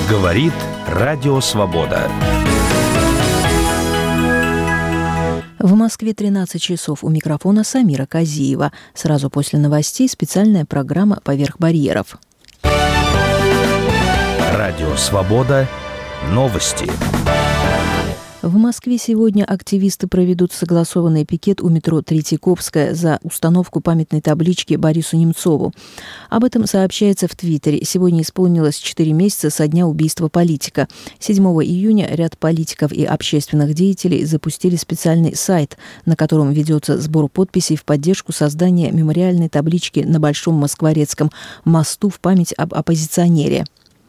Говорит Радио Свобода. В Москве 13 часов. У микрофона Самира Казиева. Сразу после новостей специальная программа «Поверх барьеров». Радио Свобода. Новости. В Москве сегодня активисты проведут согласованный пикет у метро Третьяковская за установку памятной таблички Борису Немцову. Об этом сообщается в Твиттере. Сегодня исполнилось 4 месяца со дня убийства политика. 7 июня ряд политиков и общественных деятелей запустили специальный сайт, на котором ведется сбор подписей в поддержку создания мемориальной таблички на Большом Москворецком мосту в память об оппозиционере.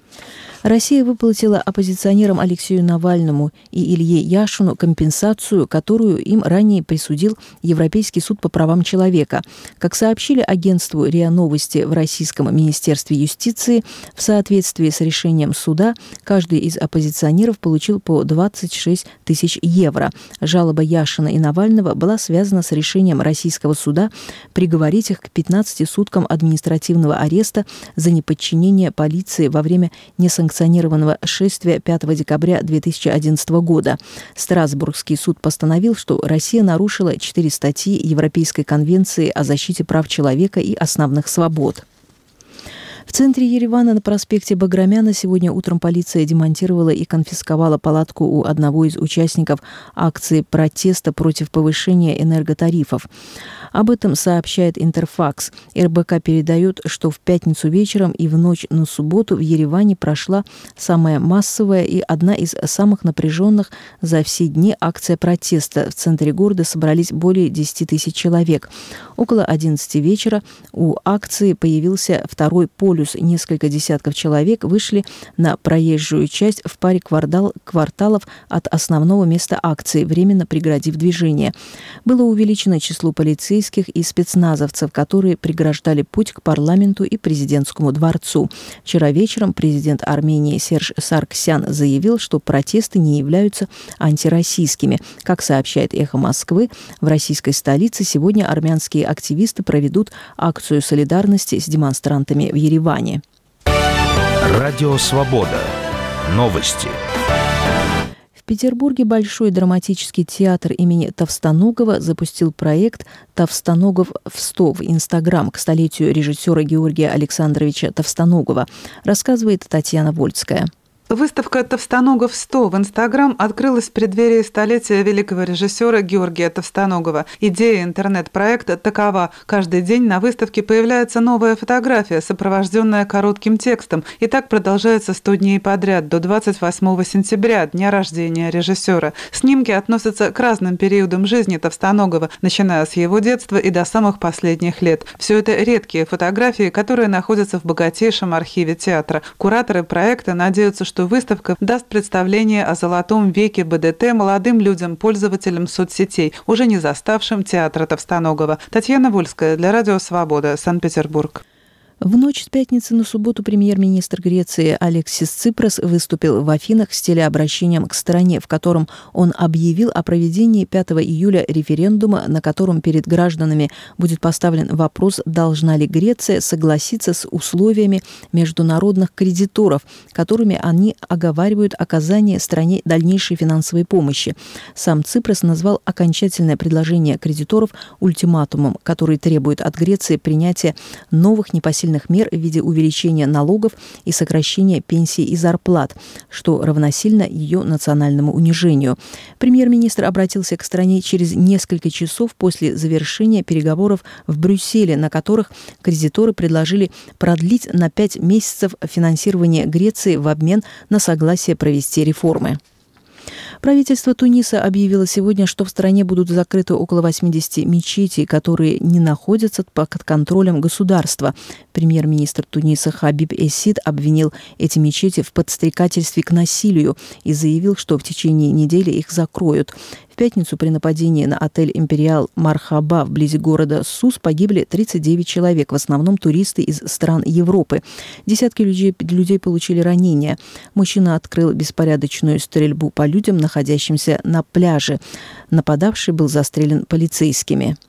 Россия выплатила оппозиционерам Алексею Навальному и Илье Яшину компенсацию, которую им ранее присудил Европейский суд по правам человека. Как сообщили агентству РИА Новости в Российском министерстве юстиции, в соответствии с решением суда, каждый из оппозиционеров получил по 26 тысяч евро. Жалоба Яшина и Навального была связана с решением российского суда приговорить их к 15 суткам административного ареста за неподчинение полиции во время несанкционированного шествия 5 декабря 2011 года. Страсбургский суд постановил, что Россия нарушила 4 статьи Европейской конвенции о защите прав человека и основных свобод. В центре Еревана на проспекте Баграмяна сегодня утром полиция демонтировала и конфисковала палатку у одного из участников акции протеста против повышения энерготарифов. Об этом сообщает Интерфакс. РБК передает, что в пятницу вечером и в ночь на субботу в Ереване прошла самая массовая и одна из самых напряженных за все дни акция протеста. В центре города собрались более 10 тысяч человек. Около 11 вечера у акции появился второй полюс. Несколько десятков человек вышли на проезжую часть в паре кварталов от основного места акции, временно преградив движение. Было увеличено число полицейских и спецназовцев, которые преграждали путь к парламенту и президентскому дворцу. Вчера вечером президент Армении Серж Саргсян заявил, что протесты не являются антироссийскими. Как сообщает «Эхо Москвы», в российской столице сегодня армянские активисты проведут акцию солидарности с демонстрантами в Ереване. Радио Свобода. Новости. В Петербурге Большой драматический театр имени Товстоногова запустил проект «Товстоногов в 100» в Инстаграм к столетию режиссера Георгия Александровича Товстоногова, рассказывает Татьяна Вольская. Выставка «Товстоногов 100» в Инстаграм открылась в преддверии столетия великого режиссера Георгия Товстоногова. Идея интернет-проекта такова. Каждый день на выставке появляется новая фотография, сопровожденная коротким текстом. И так продолжается 100 дней подряд, до 28 сентября, дня рождения режиссера. Снимки относятся к разным периодам жизни Товстоногова, начиная с его детства и до самых последних лет. Все это редкие фотографии, которые находятся в богатейшем архиве театра. Кураторы проекта надеются, что выставка даст представление о золотом веке БДТ молодым людям, пользователям соцсетей, уже не заставшим театра Товстоногова. Татьяна Вольская для Радио Свобода, Санкт-Петербург. В ночь с пятницы на субботу премьер-министр Греции Алексис Ципрас выступил в Афинах с телеобращением к стране, в котором он объявил о проведении 5 июля референдума, на котором перед гражданами будет поставлен вопрос, должна ли Греция согласиться с условиями международных кредиторов, которыми они оговаривают оказание стране дальнейшей финансовой помощи. Сам Ципрас назвал окончательное предложение кредиторов ультиматумом, который требует от Греции принятия новых непосильных мер в виде увеличения налогов и сокращения пенсий и зарплат, что равносильно ее национальному унижению. Премьер-министр обратился к стране через несколько часов после завершения переговоров в Брюсселе, на которых кредиторы предложили продлить на 5 месяцев финансирование Греции в обмен на согласие провести реформы. Правительство Туниса объявило сегодня, что в стране будут закрыты около 80 мечетей, которые не находятся под контролем государства. Премьер-министр Туниса Хабиб Эссид обвинил эти мечети в подстрекательстве к насилию и заявил, что в течение недели их закроют. В пятницу при нападении на отель «Империал Мархаба» вблизи города Сус погибли 39 человек, в основном туристы из стран Европы. Десятки людей получили ранения. Мужчина открыл беспорядочную стрельбу по людям, находящимся на пляже. Нападавший был застрелен полицейскими.